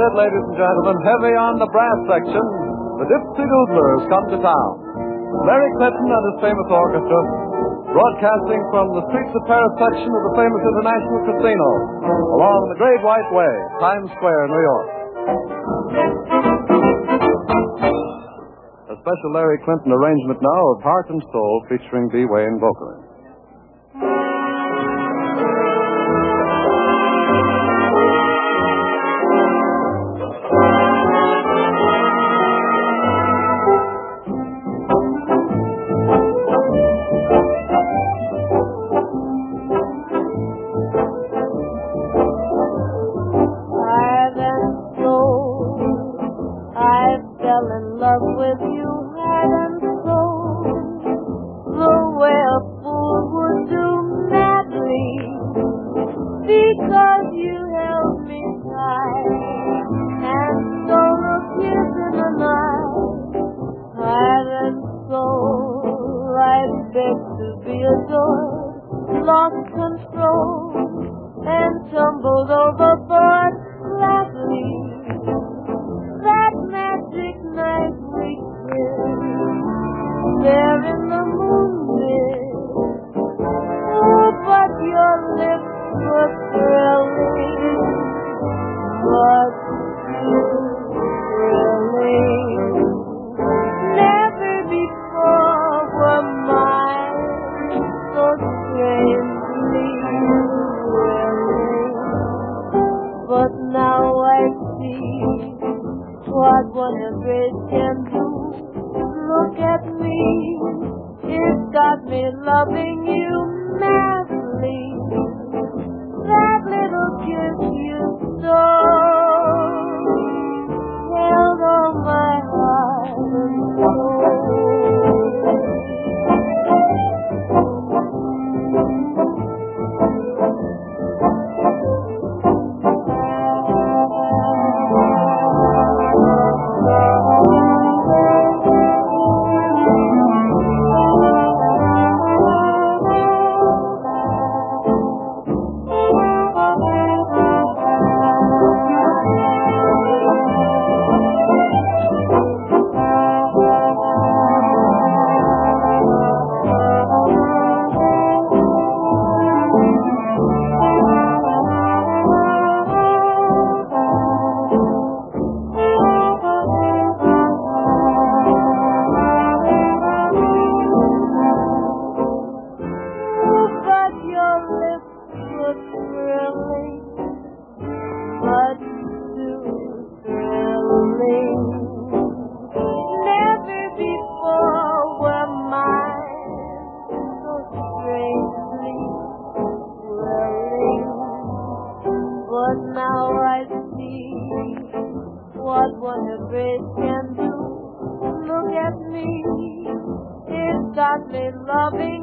it, ladies and gentlemen, heavy on the brass section, the Dipsy Doodlers come to town. Larry Clinton and his famous orchestra, broadcasting from the Streets of Paris section of the famous International Casino, along the Great White Way, Times Square, New York. A special Larry Clinton arrangement now of Heart and Soul featuring B. Wayne vocalist. Lost control and tumbled overboard gladly. That magic night we kissed there in the moonlit. Oh, but your lips were thrilling, but thrilling. Never before were mine so strangely willing. But now I see what one embrace can do. Look at me, it's got me loving you madly. That little kiss you stole held all my heart and soul. Loving